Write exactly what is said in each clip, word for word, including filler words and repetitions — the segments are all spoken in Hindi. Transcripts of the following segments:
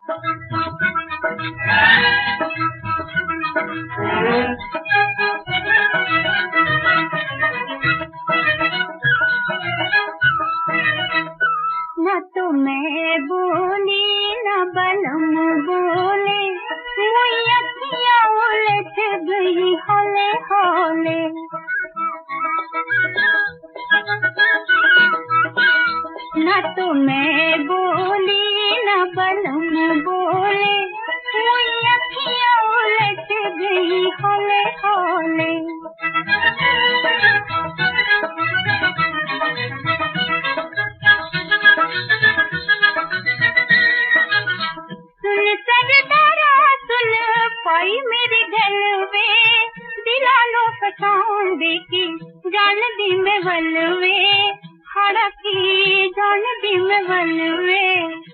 न तो मैं बोली न बलम बोले, हुई अखियाँ उलझ गई हौले हौले। न तो मैं बोली न बलम बोले, हुई अखियाँ उलझ गई हौले हौले। सुन सरदारा सुन पाई मेरी गलवे, दिला लो फसाऊं देखी जान दी में बलवे, हड़ा की जान दी में बलवे।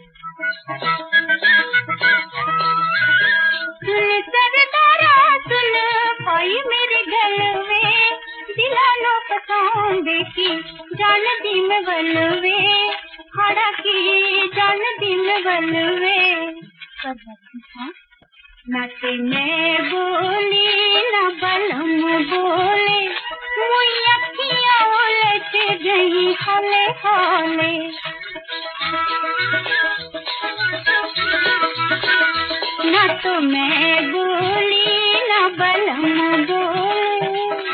सुन सरदारा सुन पाई मेरी गलवे, दिला लो फसाऊं देखी जान दी में बलवे, हड़ा की जान दी में बलवे। न ते मैं बोली न बलम बोले, हुई अखियाँ उलझ गई हौले हौले। न तो मैं बोली न बलम बोले।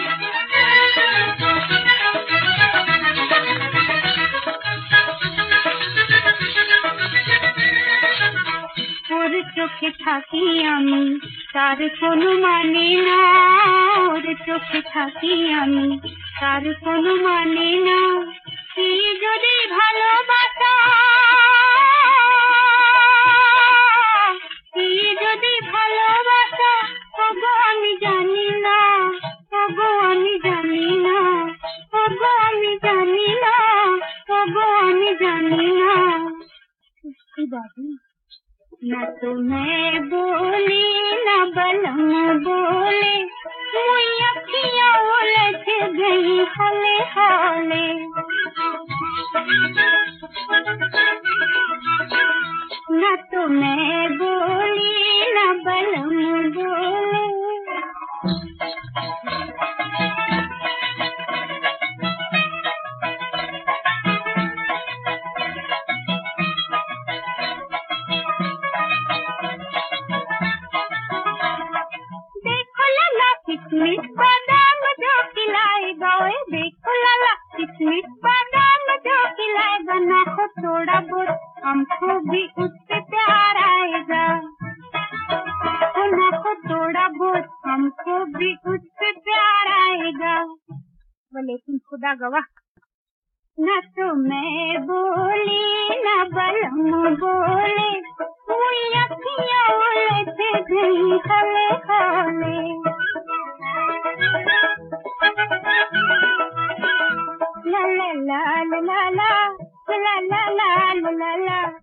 और चोखे थाकी আমি তার কোনো মানে না, ওর চোখে থাকি আমি তার কোনো মানে না। কি যদি ভালোবাসা, কি যদি ভালোবাসা, ওগো আমি জানি না, ওগো আমি জানি না, ওগো আমি জানি না, ওগো আমি জানি না। বাবু न तो मैं बोली न बलम बोले, हुई अखियाँ उलझ गई हौले हौले। न तो मैं बोली न बलम बोले। किशमिश बादाम जो खिलाए गए, देखो लाला किशमिश बादाम जो खिलाए बना हो थोड़ा बहुत हमको भी उससे प्यार आएगा, ना हो थोड़ा बहुत हमको भी उससे प्यार आएगा। वो लेकिन खुदा गवाह, न तो मैं बोली न बलम बोले, हुई अखियाँ उलझ गई हौले हौले। La la la la la la la la la la la la